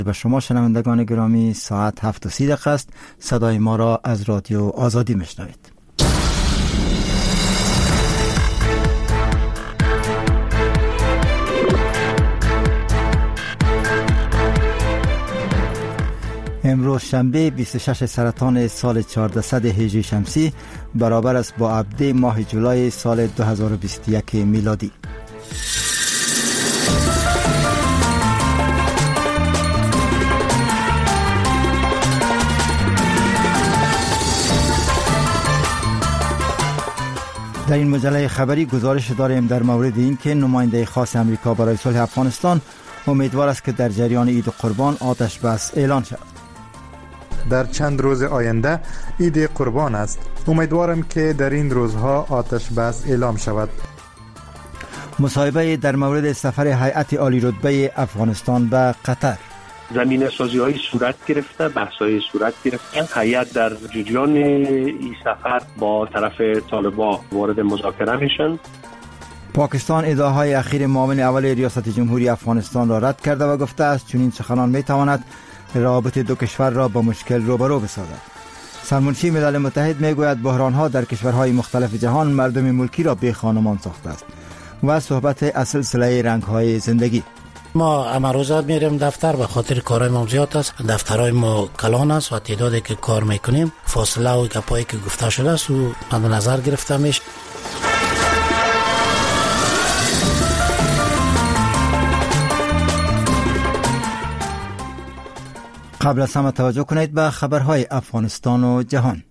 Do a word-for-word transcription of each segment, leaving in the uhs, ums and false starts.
به شما شنوندگان گرامی، ساعت هفت و سی دقیقه است. صدای ما را از رادیو آزادی میشنوید. امروز شنبه بیست و شش سرطان سال چهاردهصد هجری شمسی برابر است با ابده ماه جولای سال دو هزار و بیست و یک میلادی. در این مجله خبری گزارش داریم در مورد این که نماینده خاص امریکا برای صلح افغانستان امیدوار است که در جریان عید قربان آتش بس اعلان شود. در چند روز آینده عید قربان است. امیدوارم که در این روزها آتش بس اعلام شود. مصاحبه در مورد سفر هیئت عالی رتبه افغانستان به قطر. زمینه سازی های صورت گرفته، بحث های صورت گرفته. هیئت در جریان این سفر با طرف طالبان وارد مذاکره میشن. پاکستان ادعاهای اخیر معاون اول ریاست جمهوری افغانستان را رد کرده و گفته است چنین سخنان میتواند روابط دو کشور را با مشکل روبرو بسازد. سرمنشی ملل متحد میگوید بحرانها در کشورهای مختلف جهان مردم ملکی را بی خانمان ساخته است. و صحبت از سلسله رنگ‌های زندگی. ما اما روزات میریم دفتر به خاطر کارهای ما زیاد است. دفترهای ما کلان است و تعدادی که کار میکنیم فاصله و گپایی که گفته شده است و مد نظر گرفته میشه. قبل از همه توجه کنید به خبرهای افغانستان و جهان.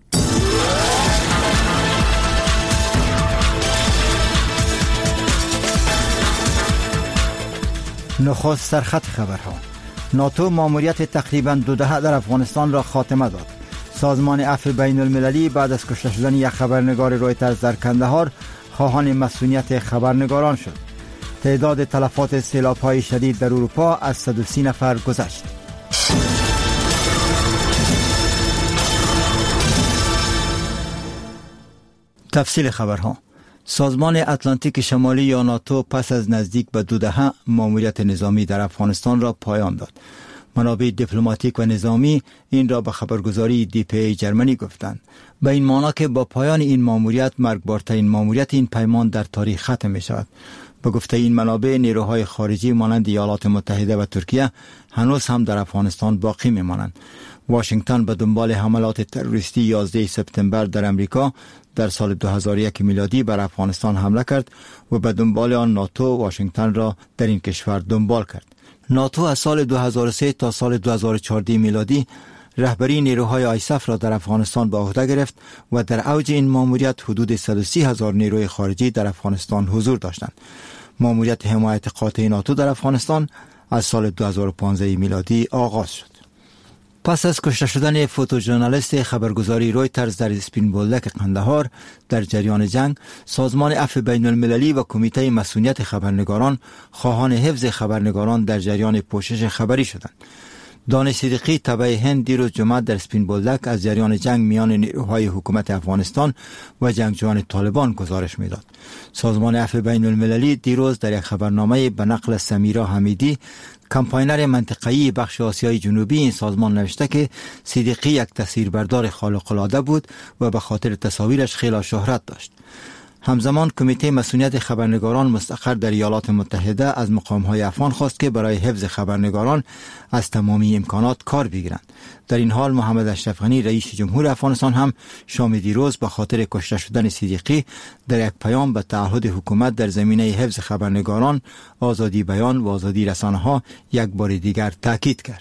نخست سرخط خبرها. ناتو ماموریت تقریباً دو دهه در افغانستان را خاتمه داد. سازمان عفو بین المللی بعد از کشته شدن یک خبرنگار رویترز در کندهار خواهان مسئولیت خبرنگاران شد. تعداد تلفات سیلاب‌های شدید در اروپا از صد و سی نفر گذشت. تفصیل خبرها. سازمان اتلانتیک شمالی یا ناتو پس از نزدیک به دو دهه ماموریت نظامی در افغانستان را پایان داد. منابع دیپلماتیک و نظامی این را به خبرگزاری دی پی ای جرمنی گفتند. به این معنی که با پایان این ماموریت مرگبارترین ماموریت این پیمان در تاریخ ختم می شود. به گفته این منابع نیروهای خارجی مانند ایالات متحده و ترکیه هنوز هم در افغانستان باقی می مانند. واشنگتن به دنبال حملات تروریستی یازده سپتامبر در امریکا در سال دو هزار و یک میلادی بر افغانستان حمله کرد و به دنبال آن ناتو واشنگتن را در این کشور دنبال کرد. ناتو از سال دو هزار و سه تا سال دو هزار و چهارده میلادی رهبری نیروهای آیساف را در افغانستان به عهده گرفت و در اوج این ماموریت حدود صد و سی هزار نیروی خارجی در افغانستان حضور داشتند. ماموریت حمایت قاطع ناتو در افغانستان از سال دو هزار و پانزده میلادی آغاز شد. پس از کشته شدن فوتوژورنالیست خبرگزاری رویترز در اسپین بولدک قندهار در جریان جنگ، سازمان عفو بین المللی و کمیته مسئولیت خبرنگاران خواهان حفظ خبرنگاران در جریان پوشش خبری شدند. دانش صدیقی تبع هند دیروز جمعه در اسپین بولدک از جریان جنگ میان نیروهای حکومت افغانستان و جنگجویان طالبان گزارش میداد. سازمان عفو بین المللی دیروز در یک خبرنامه به نقل سمیرا حمیدی، کمپاینر منطقه‌ای بخش آسیای جنوبی این سازمان نوشته که صدیقی یک تصویربردار خارق‌العاده بود و به خاطر تصاویرش خیلی شهرت داشت. همزمان کمیته مسئولیت خبرنگاران مستقر در ایالات متحده از مقام‌های افغان خواست که برای حفظ خبرنگاران از تمامی امکانات کار بگیرند. در این حال محمد اشرف غنی رئیس جمهور افغانستان هم شام دیروز به خاطر کشته شدن صدیقی در یک پیام به تعهد حکومت در زمینه حفظ خبرنگاران، آزادی بیان و آزادی رسانه‌ها یک بار دیگر تاکید کرد.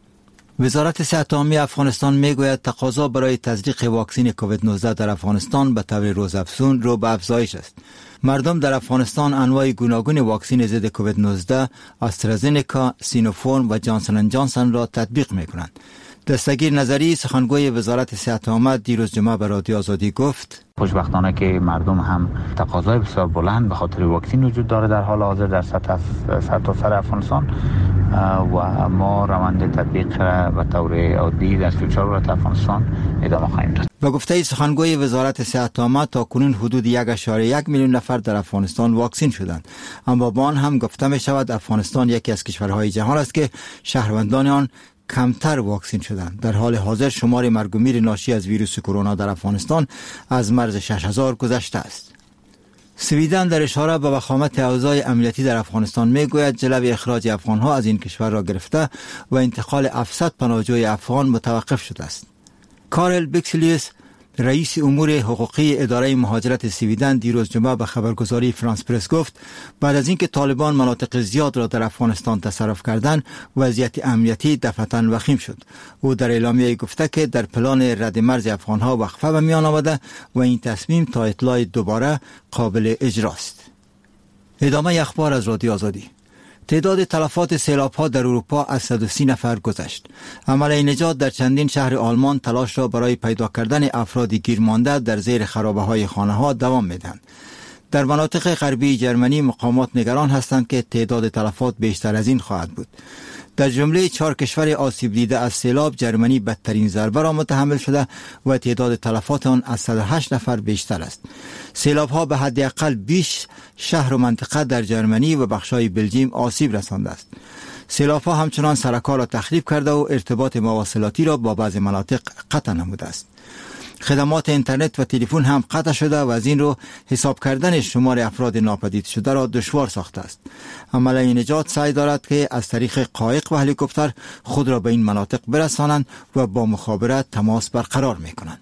وزارت صحت عامه افغانستان میگوید تقاضا برای تزریق واکسن کووید نوزده در افغانستان به طور روزافزون رو به افزایش است. مردم در افغانستان انواع گوناگون واکسن ضد کووید نوزده، آسترازنکا، سینوفارم و جانسن اند جانسن را تطبیق میکنند. دستگیر نظری سخنگوی وزارت صحت عامه دیروز جمعه به رادیو آزادی گفت: خوشبختانه که مردم هم تقاضای بسیار بلند به خاطر واکسن وجود داره در حال حاضر در سطح سرتاسر افغانستان و ما روند تطبیق را به طور عادی در سی و چهار ولایت افغانستان ادامه خواهیم داد. و گفته سخنگوی وزارت صحت آمد تا کنون حدود یک ممیز یک میلیون نفر در افغانستان واکسین شدند، اما با آن هم گفته می شود افغانستان یکی از کشورهای جهان است که شهروندان آن کمتر واکسین شدند. در حال حاضر شمار مرگ و میر ناشی از ویروس کرونا در افغانستان از مرز شش هزار گذشته است. سویدن در اشاره به وخامت اوضاع امنیتی در افغانستان میگوید جلب اخراج افغانها از این کشور را گرفته و انتقال هفتصد پناهجوی افغان متوقف شده است. کارل بیکسلیوس رئیس امور حقوقی اداره مهاجرت سویدن دیروز جمعه به خبرگزاری فرانس پرس گفت بعد از اینکه طالبان مناطق زیاد را در افغانستان تصرف کردند وضعیت امنیتی دفعتاً وخیم شد. او در اعلامیه گفته که در پلان رد مرز افغانها وقفه به میان آمده و این تصمیم تا اطلاع دوباره قابل اجراست. ادامه اخبار از رادیو آزادی. تعداد تلفات سیلاب‌ها در اروپا از صد و سی نفر گذشت. عمل نجات در چندین شهر آلمان تلاش را برای پیدا کردن افراد گیر مانده در زیر خرابه‌های خانه‌ها دوام می‌دهند. در مناطق غربی جرمنی مقامات نگران هستند که تعداد تلفات بیشتر از این خواهد بود. در جمله چهار کشور آسیب دیده از سیلاب جرمنی بدترین ضربه را متحمل شده و تعداد تلفات آن از صد و هشت نفر بیشتر است. سیلاب‌ها به حداقل بیست شهر و منطقه در جرمنی و بخشای بلژیم آسیب رسانده است. سیلاب‌ها همچنان سرکار را تخریب کرده و ارتباط مواصلاتی را با بعضی مناطق قطع نموده است. خدمات اینترنت و تلفن هم قطع شده و از این رو حساب کردن شمار افراد ناپدید شده را دشوار ساخته است. عمل نجات سعی دارد که از طریق قایق و هلیکوپتر خود را به این مناطق برسانند و با مخابرات تماس برقرار می‌کنند.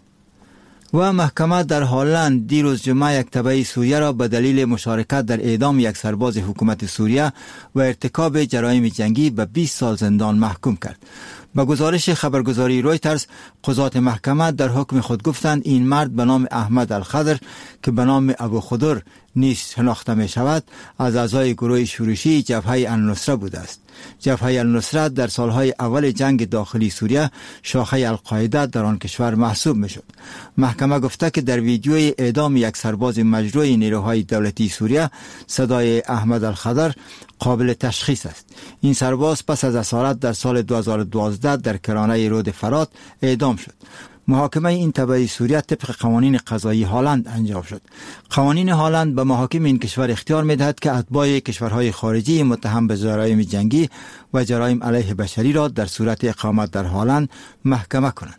و محکمه در هلند دیروز جمعه یک تبعی سوریه را به دلیل مشارکت در اعدام یک سرباز حکومت سوریه و ارتکاب جرایم جنگی به بیست سال زندان محکوم کرد. با گزارش خبرگزاری رویترز قضات محکمه در حکم خود گفتند این مرد به نام احمد الخضر که به نام ابو خضر نیز شناخته می شود از اعضای گروه شورشی جبهه النصره بوده است. جبهه النصره در سالهای اول جنگ داخلی سوریه شاخه القاعده در آن کشور محسوب می شد. محکمه گفته که در ویدیوی اعدام یک سرباز مجروح نیروهای دولتی سوریه صدای احمد الخضر قابل تشخیص است. این سرباز پس از اسارت در سال دو هزار و دوازده در کرانه رود فرات اعدام شد. محاکمه این تبعی سوریه طبق قوانین قضایی هلند انجام شد. قوانین هلند به محاکم این کشور اختیار می‌دهد که اتباع کشورهای خارجی متهم به جرایم جنگی و جرایم علیه بشری را در صورت اقامت در هلند محکمه کنند.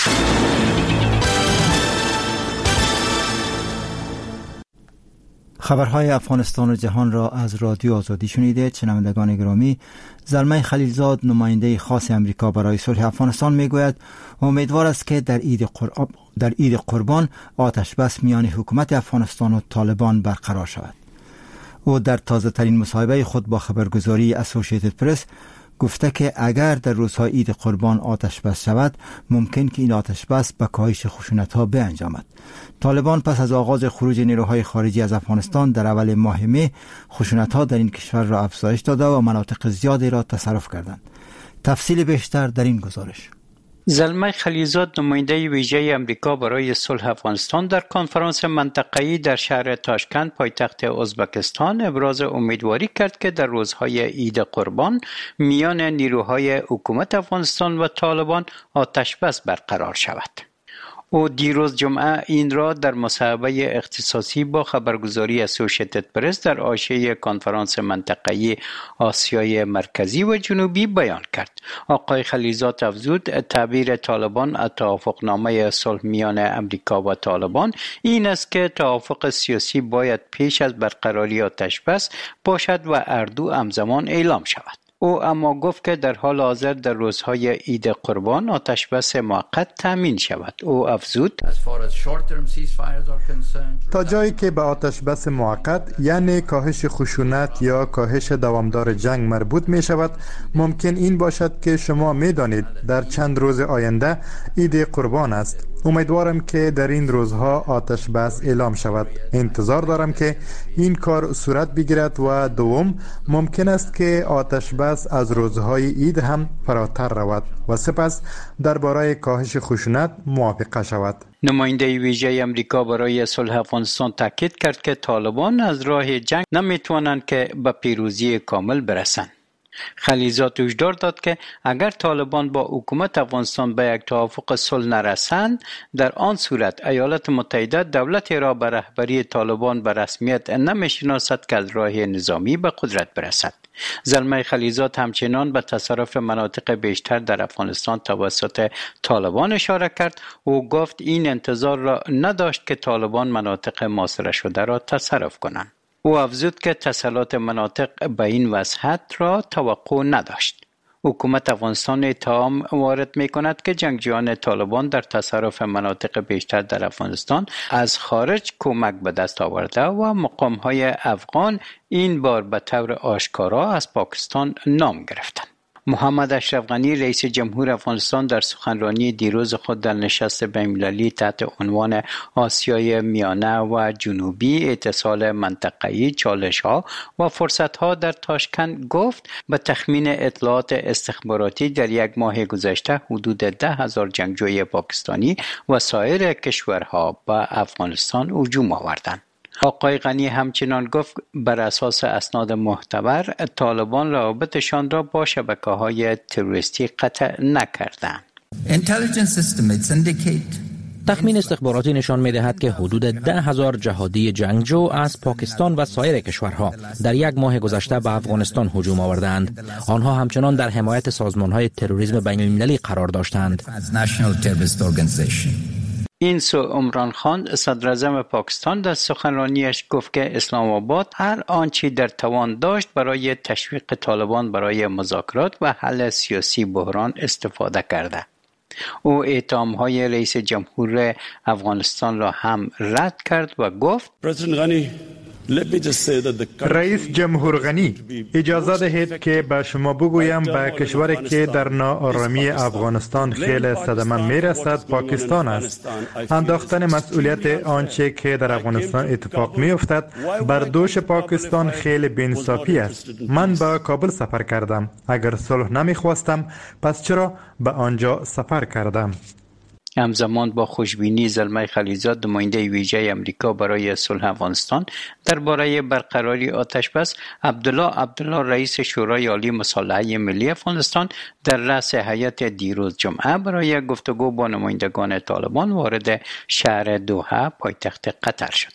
خبرهای افغانستان و جهان را از رادیو آزادی شنیدید. شنوندگان گرامی، زلمه خلیلزاد نماینده خاص امریکا برای صلح افغانستان میگوید امیدوار است که در عید قرب... در عید قربان آتش بس میان حکومت افغانستان و طالبان برقرار شود. او در تازه ترین مصاحبه خود با خبرگزاری اسوسییتد پرس گفته که اگر در روزهای عید قربان آتش بس شود ممکن که این آتش بس به کاهش خشونت‌ها بانجامد. طالبان پس از آغاز خروج نیروهای خارجی از افغانستان در اول ماه می خشونت‌ها در این کشور را افزایش داده و مناطق زیادی را تصرف کردند. تفصیل بیشتر در این گزارش. زلمه خلیلزاد نماینده ویژه امریکا برای صلح افغانستان در کنفرانس منطقه‌ای در شهر تاشکند پایتخت ازبکستان ابراز امیدواری کرد که در روزهای عید قربان میان نیروهای حکومت افغانستان و طالبان آتش بس برقرار شود. او دیروز جمعه این را در مصاحبه اختصاصی با خبرگزاری اسوسییتد پرس در حاشیه کنفرانس منطقه‌ای آسیای مرکزی و جنوبی بیان کرد. آقای خلیلزاد افزود تعبیر طالبان از توافقنامه صلح میان امریکا و طالبان این است که توافق سیاسی باید پیش از برقراری آتش بس باشد و اردو همزمان اعلام شود. او اما گفت که در حال حاضر در روزهای عید قربان آتش بس موقت تامین شود. او افزود تا جایی که به آتش بس موقت یعنی کاهش خشونت یا کاهش دوامدار جنگ مربوط می شود، ممکن این باشد که شما می دانید در چند روز آینده عید قربان است. امیدوارم که در این روزها آتش بس اعلام شود. انتظار دارم که این کار صورت بگیرد و دوم ممکن است که آتش بس از روزهای عید هم فراتر رود و سپس درباره کاهش خشونت موافقه شود. نماینده ویژه امریکا برای صلح افغانستان تاکید کرد که طالبان از راه جنگ نمیتوانند که به پیروزی کامل برسند. خلیزات هشدار داد که اگر طالبان با حکومت افغانستان به یک توافق صلح نرسند، در آن صورت ایالات متحده دولتی را به رهبری طالبان به رسمیت نمی‌شناسد که از راه نظامی به قدرت برسد. زلمه خلیزات همچنان به تصرف مناطق بیشتر در افغانستان توسط طالبان اشاره کرد و گفت این انتظار را نداشت که طالبان مناطق محاصره شده را تصرف کنند. او افزود که تسلط مناطق به این وسعت را توقع نداشت. حکومت افغانستان اتهام وارد می کند که جنگجویان طالبان در تصرف مناطق بیشتر در افغانستان از خارج کمک به دست آورده و مقام‌های افغان این بار به طور آشکارا از پاکستان نام گرفتند. محمد اشرف غنی رئیس جمهور افغانستان در سخنرانی دیروز خود در نشست بین‌المللی تحت عنوان آسیای میانه و جنوبی، اتصال منطقه‌ای، چالش‌ها و فرصت‌ها در تاشکند گفت به تخمین اطلاعات استخباراتی در یک ماه گذشته حدود ده هزار جنگجوی پاکستانی و سایر کشورها به افغانستان هجوم آوردند. آقای غنی همچنان گفت بر اساس اسناد معتبر طالبان روابطشان را با شبکه‌های تروریستی قطع نکردند. تخمین استخباراتی نشان می‌دهد که حدود ده هزار جهادی جنگجو از پاکستان و سایر کشورها در یک ماه گذشته به افغانستان هجوم آوردند. آنها همچنان در حمایت سازمان‌های تروریسم بین‌المللی قرار داشتند. این سو عمران خان صدر اعظم پاکستان در سخنرانیش گفت که اسلام آباد هر آنچه در توان داشت برای تشویق طالبان برای مذاکرات و حل سیاسی بحران استفاده کرده. او اتهام‌های رئیس جمهور افغانستان را هم رد کرد و گفت رئیس جمهور غنی، اجازه دهید که به شما بگویم به کشوری که در ناآرامی افغانستان خیلی صدمه میرسد پاکستان است. انداختن مسئولیت آنچه که در افغانستان اتفاق میافتد بر دوش پاکستان خیلی بی‌انصافی است. من به کابل سفر کردم. اگر صلح نمیخواستم پس چرا به آنجا سفر کردم؟ همزمان با خوشبینی زلمه خلیزات نماینده ویژه امریکا برای صلح افغانستان درباره برقراری آتشبس، عبدالله عبدالله رئیس شورای عالی مصالحه ملی افغانستان در رأس هیئت دیروز جمعه برای گفتگو با نمایندگان طالبان وارد شهر دوحه پایتخت قطر شد.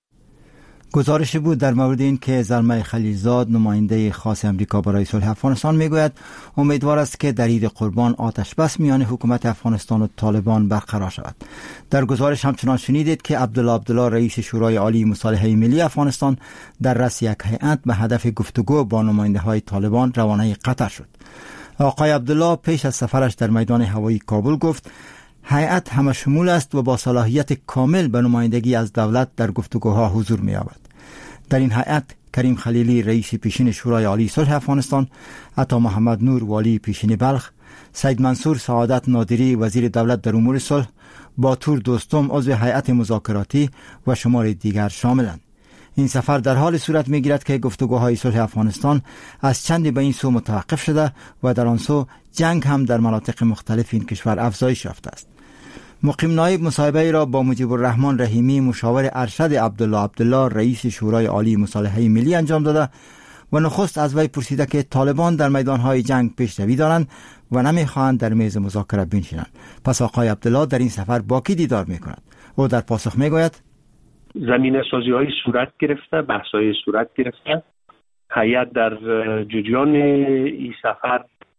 گزارش بود در مورد این که زلمه خلیلزاد نماینده خاص امریکا برای صلح افغانستان میگوید امیدوار است که در عید قربان آتش بس میان حکومت افغانستان و طالبان برقرار شود. در گزارش همچنان شنیدید که عبدالله عبدالله رئیس شورای عالی مصالحه ملی افغانستان در رأس یک هیئت به هدف گفتگو با نماینده های طالبان روانه قطر شد. آقای عبدالله پیش از سفرش در میدان هوایی کابل گفت هیئت همه شمول است و با صلاحیت کامل به نمایندگی از دولت در گفتگوها حضور می‌یابد. در این هیئت کریم خلیلی رئیس پیشین شورای عالی صلح افغانستان، عطا محمد نور والی پیشین بلخ، سید منصور سعادت نادری وزیر دولت در امور صلح، باتور دوستم عضو هیئت مذاکراتی و شمار دیگر شاملند. این سفر در حال صورت می‌گیرد که گفتگوهای صلح افغانستان از چندی به این سو متوقف شده و در آن سو جنگ هم در مناطق مختلف این کشور افزایش یافته است. مقیم نایب مصاحبه را با مجیب الرحمن رحیمی مشاور ارشد عبدالله عبدالله رئیس شورای عالی مصالحه ملی انجام داده و نخست از وی پرسیده که طالبان در میدانهای جنگ پیشروی دارند و نمیخواهند در میز مذاکره بنشینند. پس آقای عبدالله در این سفر با کی دیدار میکند؟ او در پاسخ میگوید زمینه سازی های صورت گرفته، بحث های صورت گرفته. هیئت در جریان این سفر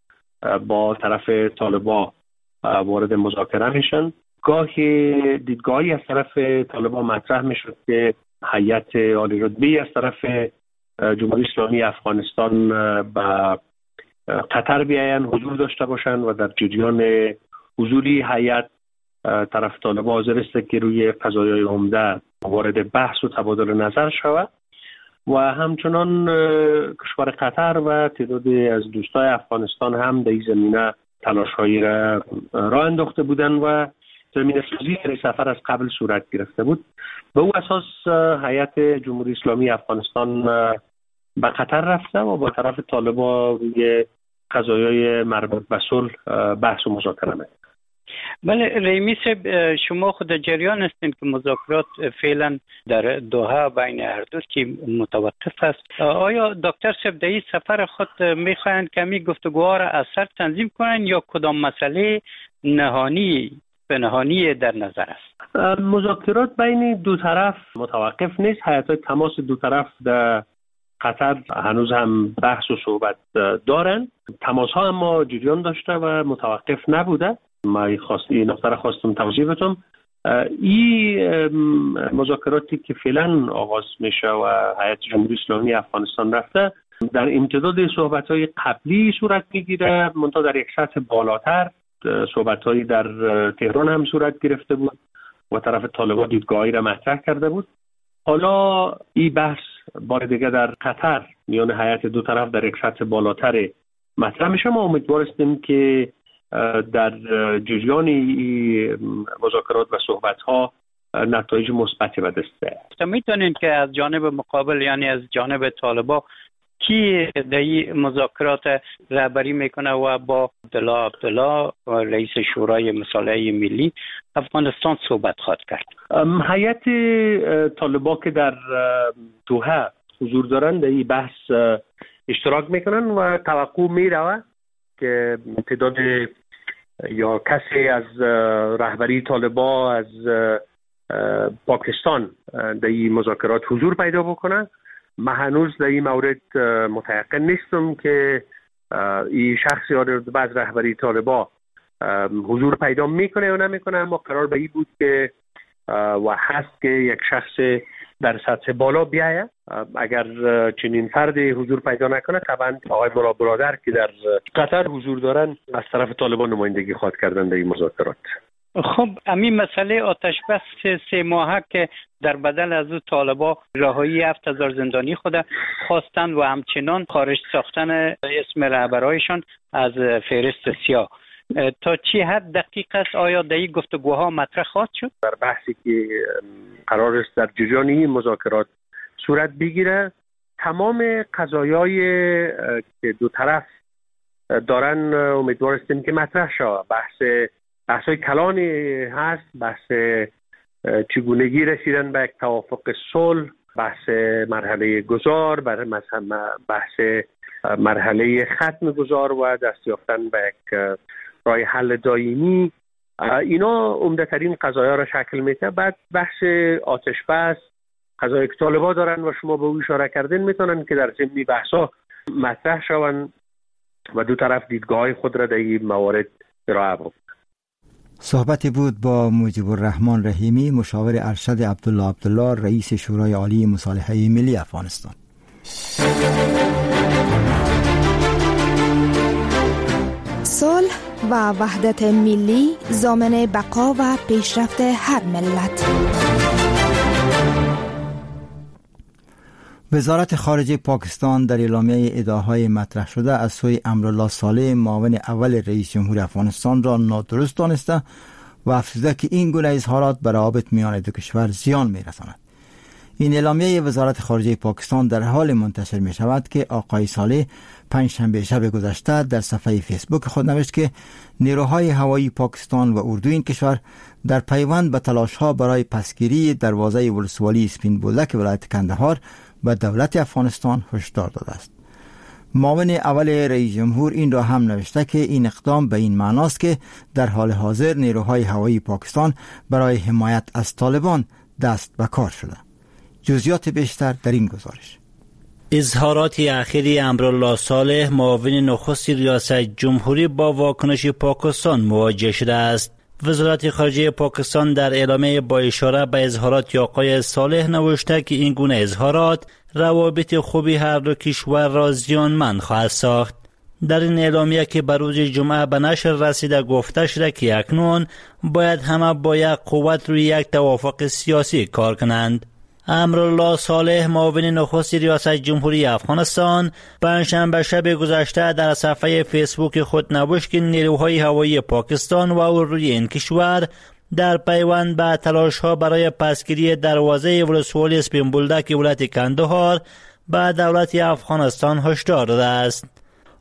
با طرف طالبان وارد مذاکره میشن. گاهی دیدگاهی از طرف طالبان مطرح میشد که هیئت عالی رتبه از طرف جمهوری اسلامی افغانستان به قطر بیاین، حضور داشته باشند و در جریان حضوری هیئت طرف طالبان حاضر است که روی قضایای عمده وارد بحث و تبادل نظر شود و همچنان کشور قطر و تعدادی از دوستای افغانستان هم در این زمینه تلاش‌هایی را راه انداخته بودند و زمینه سازی برای سفر از قبل صورت گرفته بود. به او اساس هیئت جمهوری اسلامی افغانستان به قطر رفته و با طرف طالبان روی قضایای مربوط به صلح بحث و مذاکره می‌کنه. بله رئیس صاحب، شما خود جریان هستین که مذاکرات فعلا در دوحه بین هر دو تیم متوقف است. آیا دکتر صاحب در این سفر خود میخواین کمی گفتگوها را از سر تنظیم کنن یا کدام مسئله نهانی پنهانی در نظر است؟ مذاکرات بین دو طرف متوقف نیست. هیئت‌های تماس دو طرف در قطر هنوز هم بحث و صحبت دارن. تماس ها اما جریان داشته و متوقف نبوده. ما خواست این نقطه را خواستم توضیح بدم. این مذاکراتی که فعلا آغاز میشه و هیئت جمهوری اسلامی افغانستان رفته در امتداد صحبت های قبلی صورت میگیره، منتها در یک سطح بالاتر. صحبت هایی در تهران هم صورت گرفته بود و طرف طالبان دیدگاهی را مطرح کرده بود. حالا این بحث بار دیگه در قطر میان هیئت دو طرف در یک سطح بالاتر مطرح میشه. ما امیدوار هستیم که در جریان مذاکرات و صحبت ها نتایج مثبتی به دست بیاید. میتونین که از جانب مقابل یعنی از جانب طالبان کی در این مذاکرات رهبری میکنه و با عبدالله عبدالله رئیس شورای مصالحه ملی افغانستان صحبت خواهد کرد؟ هیئت طالبان که در دوحه حضور دارند در این بحث اشتراک میکنن و توقع میروه که تعداد یا کسی از رهبری طالبان از پاکستان در این مذاکرات حضور پیدا بکنه. من هنوز در این مورد متيقن نیستم که این شخص یا بعض رهبری طالبان حضور پیدا میکنه یا نمیکنه، اما قرار به این بود که و هست که یک شخص در سطح بالا بیایه. اگر چنین فردی حضور پیدا نکنه طبعا آقای مولا برادر که در قطر حضور دارن از طرف طالبان نمایندگی خواهد کردن در این مذاکرات. خب همین مسئله آتش بس سه ماهه که در بدل از او طالبان رهایی هفت هزار زندانی خود خواستند و همچنان خارج ساختن اسم رهبرایشان از فهرست سیاه، تا چی حد دقیق است؟ آیا در این گفتگوها مطرح خواهد شد؟ در بحثی که قرار است در جریان این مذاکرات صورت بگیره، تمام قضایای که دو طرف دارن امیدوار هستیم که مطرح شود. بحث بحث‌های کلانی هست، بحث چگونگی رسیدن به یک توافق صلح، بحث مرحله گذار، بحث مرحله ختم گذار و دست یافتن به یک راه حل دائمی. اینا عمده ترین قضایا را شکل میده. بعد بحث آتش بس، قضایی که طالبان دارن و شما به او اشاره کردین میتونن که در ضمن بحثا مطرح شوند و دو طرف دیدگاه خود را در این موارد ارائه بدن. صحبتی بود با مجیب الرحمن رحیمی، مشاور ارشد عبدالله عبدالله، رئیس شورای عالی مصالحه ملی افغانستان. صلح و وحدت ملی ضامن بقا و پیشرفت هر ملت. وزارت خارجه پاکستان در اعلامیه ادعاهای مطرح شده از سوی امرالله صالح، معاون اول رئیس جمهور افغانستان را نادرست دانسته و افزوده که این گونه اظهارات به روابط میان دو کشور زیان می‌رساند. این اعلامیه وزارت خارجه پاکستان در حال منتشر می شود که آقای صالح پنجشنبه شب گذشته در صفحه فیسبوک خود نوشت که نیروهای هوایی پاکستان و اردو این کشور در پیوند به تلاش‌ها برای پسگیری دروازه ولسوالی سپین بولدک ولایت کندهار به دولت افغانستان هشدار داده است. معاون اول رئیس جمهور این را هم نوشته که این اقدام به این معناست که در حال حاضر نیروهای هوایی پاکستان برای حمایت از طالبان دست به کار شده. جزئیات بیشتر در این گزارش. اظهارات اخیر امرالله صالح، معاون نخست ریاست جمهوری، با واکنش پاکستان مواجه شده است. وزارت خارجه پاکستان در اعلامیه با اشاره به اظهارات آقای صالح نوشته که این گونه اظهارات روابط خوبی هر دو کشور را زیانمند خواهد ساخت. در این اعلامیه که بر روز جمعه به نشر رسیده گفته شده که اکنون باید همه با یک قوت روی یک توافق سیاسی کار کنند. امرالله صالح، معاون نخست ریاست جمهوری افغانستان، پنجشنبه شب گذشته در صفحه فیسبوک خود نوشت که نیروهای هوایی پاکستان و اردوی این کشور در پیوند به تلاش‌ها برای پسگیری دروازه ولسوالی سپین بولدک ولایت کندهار به دولت افغانستان هشدار داده است.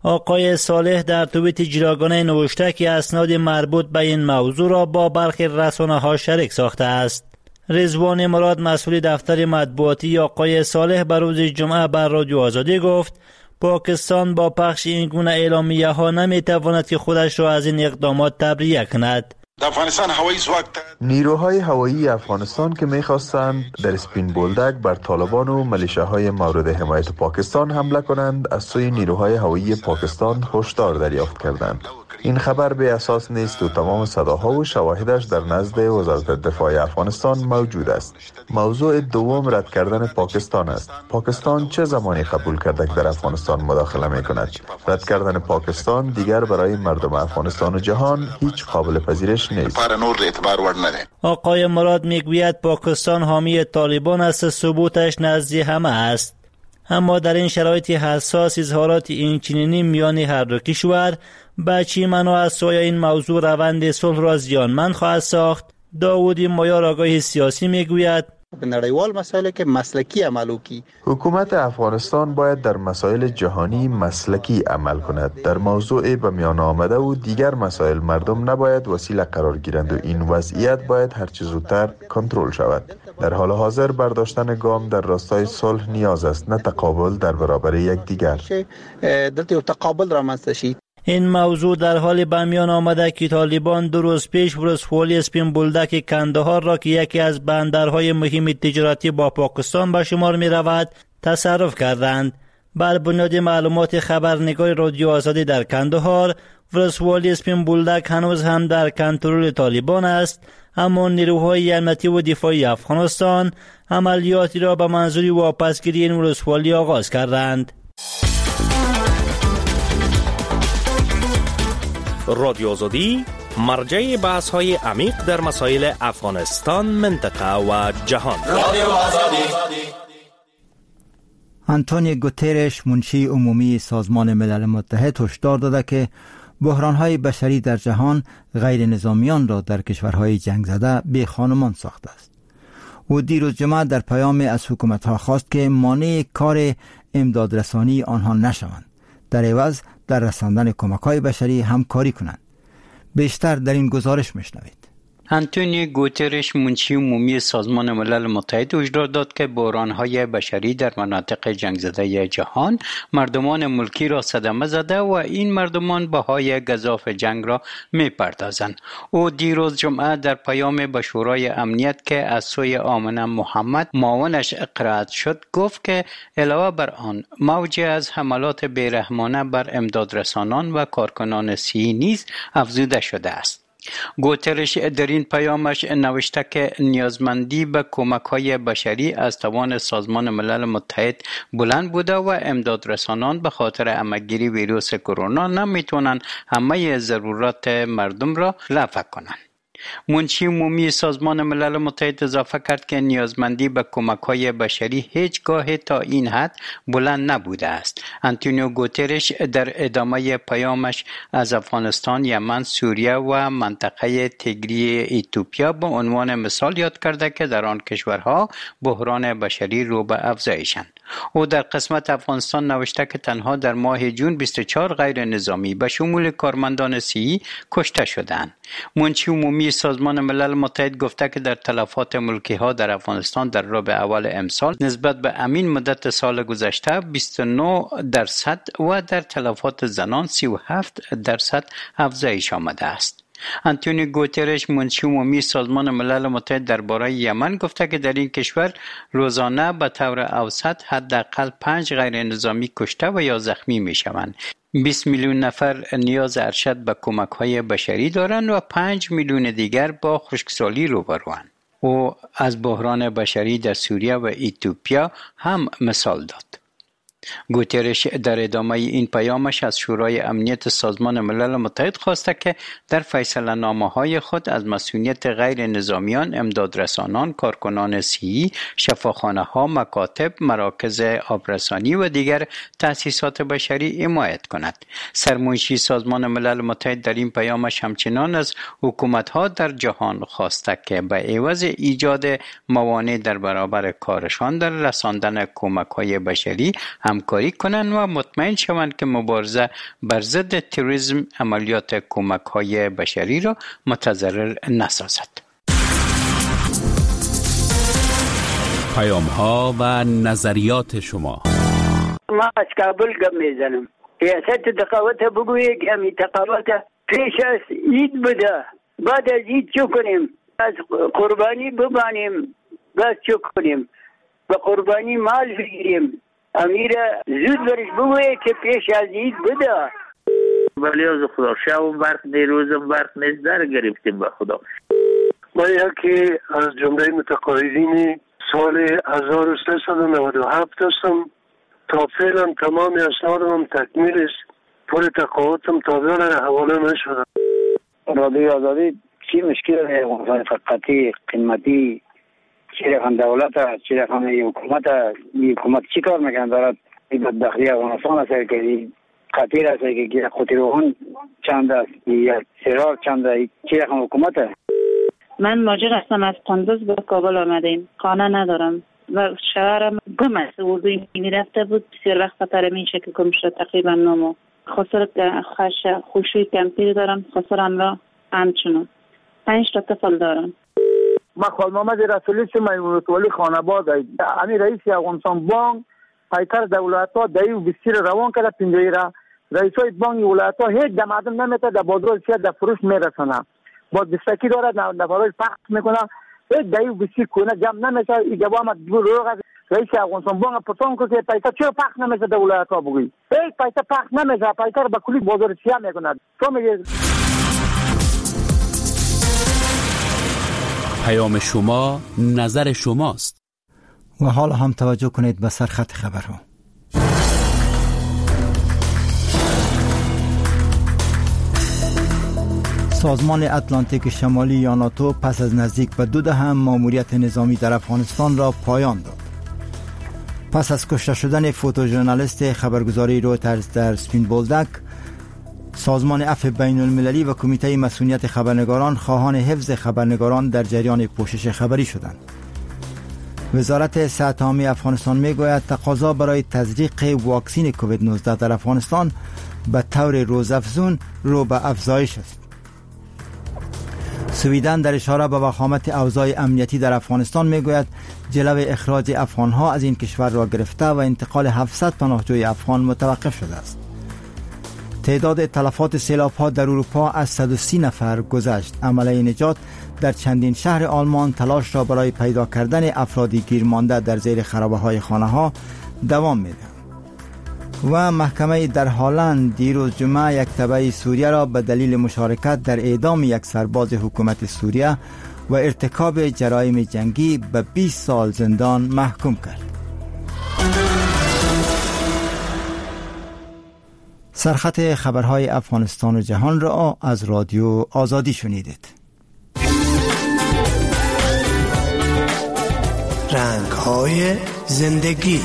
آقای صالح در توییت جداگانه نوشته که اسناد مربوط به این موضوع را با برخی رسانه‌ها شریک ساخته است. رضوان مراد مسئول دفتر مطبوعاتی آقای صالح بر روز جمعه بر رادیو آزادی گفت پاکستان با پخش این گونه اعلامیه ها نمی تواند که خودش را از این اقدامات تبرئه کند. نیروهای هوایی افغانستان که می‌خواستند در اسپین بولدک بر طالبان و ملیشه‌های مورد حمایت پاکستان حمله کنند از سوی نیروهای هوایی پاکستان هشدار دریافت کردند. این خبر به اساس نیست و تمام صداها و شواهدش در نزد وزارت دفاع افغانستان موجود است. موضوع دوم رد کردن پاکستان است. پاکستان چه زمانی قبول کرده که در افغانستان مداخله می کند؟ رد کردن پاکستان دیگر برای مردم افغانستان و جهان هیچ قابل پذیرش نیست. آقای مراد میگوید پاکستان حامی طالبان است، ثبوتش نزد همه است. اما در این شرایط حساس اظهارات این چنینی میان هر دو کشور به چی معنا از سوی این موضوع روند صلح را زیانمند خواهد ساخت؟ داوود مایار آگاه سیاسی میگوید نړیوال مسائل کې مسلکی عمل وکړي. حکومت افغانستان باید در مسائل جهانی مسلکی عمل کند. در موضوع به میان آمده و دیگر مسائل مردم نباید وسیله قرار گیرند و این وضعیت باید هر چه زودتر کنترل شود. در حال حاضر برداشتن گام در راستای صلح نیاز است، نه تقابل در برابر یکدیگر. دلته تقابل رامنځته شي. این موضوع در حال به میان آمده که طالبان دو روز پیش ولسوالی اسپین بولدک کندهار را که یکی از بندرهای مهم تجارتی با پاکستان به شمار می رود تصرف کردند. بر بنیاد معلومات خبرنگار رادیو آزادی در کندهار، ولسوالی اسپین بولدک هنوز هم در کنترل طالبان است، اما نیروهای امنیتی و دفاعی افغانستان عملیاتی را به منظور واپسگیری این ولسوالی آغاز کردند. رادیو آزادی مرجع بحث های عمیق در مسائل افغانستان، منطقه و جهان. رادیو آزادی. آنتونیو گوترش منشی عمومی سازمان ملل متحد هشدار داده که بحران‌های بشری در جهان غیر نظامیان را در کشورهای جنگ زده به خانمان ساخته است. او دیروز جمعه در پیامی از حکومت‌ها خواست که مانع کار امدادرسانی آنها نشوند، در عوض در رساندن کمک‌های بشری همکاری کنند. بیشتر در این گزارش میشنوید. آنتونیو گوترش منشی عمومی سازمان ملل متحد هشدار داد که بحران‌های بشری در مناطق جنگ زده جهان مردمان ملکی را صدمه زده و این مردمان بهای گزاف جنگ را می‌پردازند. او دیروز جمعه در پیام به شورای امنیت که از سوی آمنه محمد معاونش قرائت شد گفت که علاوه بر آن موج از حملات بیرحمانه بر امدادرسانان و کارکنان صحی نیز افزوده شده است. گوترش در این پیامش نوشته که نیازمندی به کمک‌های بشری از توان سازمان ملل متحد بلند بوده و امدادرسانان به خاطر همه‌گیری ویروس کرونا نمیتونن همه ضرورات مردم را رفع کنند. منشی عمومی سازمان ملل متحد اضافه کرد که نیازمندی به کمک‌های بشری هیچگاه تا این حد بلند نبوده است. آنتونیو گوترش در ادامه پیامش از افغانستان، یمن، سوریه و منطقه تیگری اتیوپیا به عنوان مثال یاد کرده که در آن کشورها بحران بشری رو به افزایشند. او در قسمت افغانستان نوشته که تنها در ماه جون بیست و چهار غیر نظامی به شمول کارمندان صحی کشته شدند. منشی عمومی سازمان ملل متحد گفته که در تلفات ملکی ها در افغانستان در ربع اول امسال نسبت به همین مدت سال گذشته بیست و نه درصد و در تلفات زنان سی و هفت درصد افزایش آمده است. آنتونیو گوترش منشی عمومی سازمان ملل متحد درباره یمن گفته که در این کشور روزانه به طور اوسط حداقل پنج غیر نظامی کشته و یا زخمی می شوند. بیست میلیون نفر نیاز ارشد به کمک‌های بشری دارند و پنج میلیون دیگر با خشکسالی روبروند. او از بحران بشری در سوریه و اتیوپیا هم مثال داد. گوترش در ادامه این پیامش از شورای امنیت سازمان ملل متحد خواسته که در فیصله نامه های خود از مسئولیت غیر نظامیان، امدادرسانان، کارکنان صحی، شفاخانه ها، مکاتب، مراکز آبرسانی و دیگر تأسیسات بشری حمایت کند. سرمنشی سازمان ملل متحد در این پیامش همچنان از حکومت ها در جهان خواسته که به عوض ایجاد موانع در برابر کارشان در رساندن کمک های بشری هم همکاری کنند و مطمئن شوند که مبارزه بر ضد تروریسم عملیات کمک‌های بشری را متضرر نسازد. پیام‌ها و نظریات شما. ما از کابل گپ میزنم. سیاست تقاوت بگویه که همی تقاوت پیش از عید بوده. بعد از عید چو کنیم؟ از قربانی ببانیم. بس چو کنیم؟ به قربانی مال بگیریم. امیر زود برش بگویه که پیش از عید بوده. ولی از خدا شب برق دیروزم برق نیست در گرفتیم به خدا. ما یکی از جمله متقاعدین سال هزار و سیصد و نود و هفت هستم. تا فعلا تمام اسنادم تکمیل است. پول تقاعدم تا فعلا حواله نشده. رادیو آزادی چی مشکل ہے؟ فقطی قیمتی چی رقم دولت است، چی رقم حکومت است. حکومت چی کار میکنه؟ دارد این بدبختی افغانستان است که خطیر است که خطیروهان چند است یا سرار چند است. چی رقم حکومت است؟ من ماجر هستم، از قندوز به کابل آمدیم. خانه ندارم و شوهرم گم است. اردوی میرفته بود، بسیار وقت خطر میشه که گم شد. تقریبا نمو خسر خش خوشوی کمپیر دارم. خسرم را همچنان پنج تا طفل دارم. ما خال محمد رسولی سه میمونت ولی خانباد امی رئیس افغانستان بانک پیکر دولت ها دایو بسیر روان کرده پنجایی را. رئیس های بانک ولایت ها هیچ دمادم نمیته در بازار سیاد در فروش میرسنه. با دستکی دارد نفرای پخت میکنه. هیچ دایو بسیر کنه جمع نمیشه. ای جواب دو روغ رئیس افغانستان بانک پرسان که پیکر چرا پخت نمیشه در ولایت ها بگوی؟ هیچ پیکر پخت نمیشه. پیکر با کلی بازار سیاه میکنه. تو میگه پیام شما نظر شماست. و حالا هم توجه کنید به سرخط خبرها. سازمان اتلانتیک شمالی یا ناتو پس از نزدیک به دو دهه ماموریت نظامی در افغانستان را پایان داد. پس از کشته شدن فوتوژورنالیست خبرگزاری رویترز در سپین بولدک، سازمان عفو بین المللی و کمیته مسئولیت خبرنگاران خواهان حفظ خبرنگاران در جریان پوشش خبری شدند. وزارت صحت عامه افغانستان میگوید تقاضا برای تزریق واکسین کووید نوزده در افغانستان به طور روزافزون رو به افزایش است. سویدن در اشاره به وخامت اوضاع امنیتی در افغانستان میگوید جلو اخراج افغانها از این کشور را گرفته و انتقال هفتصد پناهجوی افغان متوقف شده است. تعداد تلفات سیلاب‌ها در اروپا از صد و سی نفر گذشت. عملیه نجات در چندین شهر آلمان تلاش را برای پیدا کردن افرادی گیر مانده در زیر خرابه‌های خانه‌ها دوام می‌دهد. و محکمه در هالند دیروز جمعه یک تبع سوریه را به دلیل مشارکت در اعدام یک سرباز حکومت سوریه و ارتکاب جرایم جنگی به بیست سال زندان محکوم کرد. سرخط خبرهای افغانستان و جهان را از رادیو آزادی شنیدید. رنگ‌های زندگی.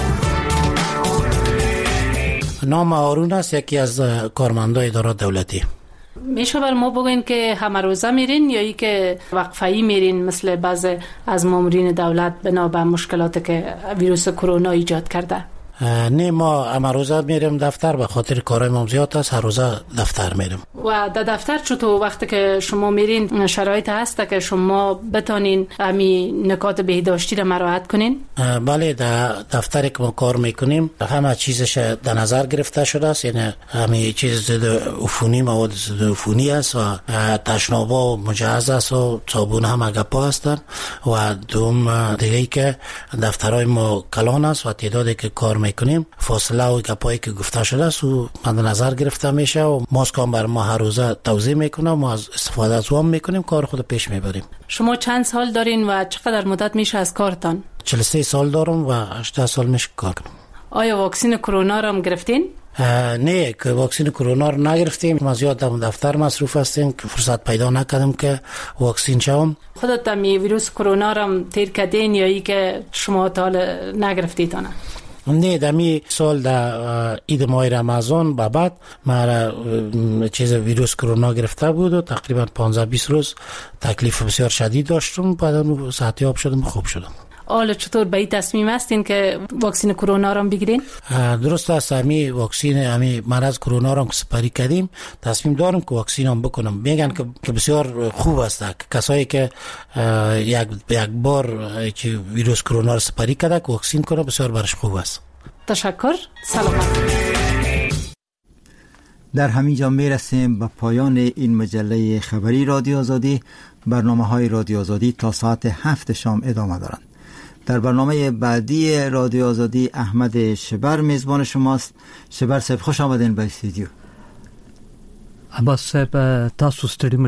نام هارون است، یکی از کارمندای اداره دولتی. میشه بر ما بگوین که همه روزه میرین یا ای که وقفه‌ای میرین مثل بعض از مامورین دولت بنا به مشکلاتی که ویروس کرونا ایجاد کرده؟ نه، ما همه روزه میریم دفتر، به خاطر کارهای ما زیاد است. هر روزه دفتر میریم. و در دفتر چطور وقتی که شما میرین شرایط هست که شما بتانین امی نکات بهداشتی را مراعات کنین؟ بله، در دفتری که ما کار میکنیم همه چیزش در نظر گرفته شده است. یعنی همه چیز ضد عفونی، مواد ضد عفونی است و تشنابا مجهز است و صابون هم اگپا هستند. و دوم دیگه که دفترهای ما کلان است و تعدادی که کار میکنیم فاصله و گپایی که گفته شده است و مد نظر گرفته میشه و ماسک هم بر ما هر روزه توضیح میکنه. ما از استفاده از اون میکنیم، کار خود پیش میبریم. شما چند سال دارین و چقدر مدت میشه از کارتان؟ چهل و سه سال دارم و هجده سال میشه کار کنم. آیا واکسین کرونا را هم گرفتین؟ نه، که واکسین کرونا رو نگرفتیم. ما زیاد در دفتر مصروف هستیم که فرصت پیدا نکردم که واکسین شوم. خودت می ویروس کرونا را تیر کردین یا ای که شما تا نگرفتید آن؟ نه، دمی سال در عید ماه رمضان به بعد مرا چیز ویروس کرونا گرفته بود و تقریبا پانزده بیست روز تکلیف بسیار شدید داشتم. بعد اون صحتیاب شدم، خوب شدم. حالا چطور به این تصمیم هستین که واکسن کرونا را بگیرین؟ درست است. همی واکسن همی مرض کرونا را سپری کردیم، تصمیم دارم که واکسن هم بکنم. میگن که بسیار خوب است کسایی که یک یک بار که ویروس کرونا را سپری کرده که واکسن کنه، بسیار برش خوب است. تشکر. سلامت. در همین جا می رسیم به پایان این مجله خبری رادیو آزادی. برنامه های رادیو آزادی تا ساعت هفت شام ادامه دارند. در برنامه بعدی رادیو آزادی احمد شبر میزبان شماست. شبر صاحب خوش آمدین به استودیو. عباس صاحب تاسو ستړي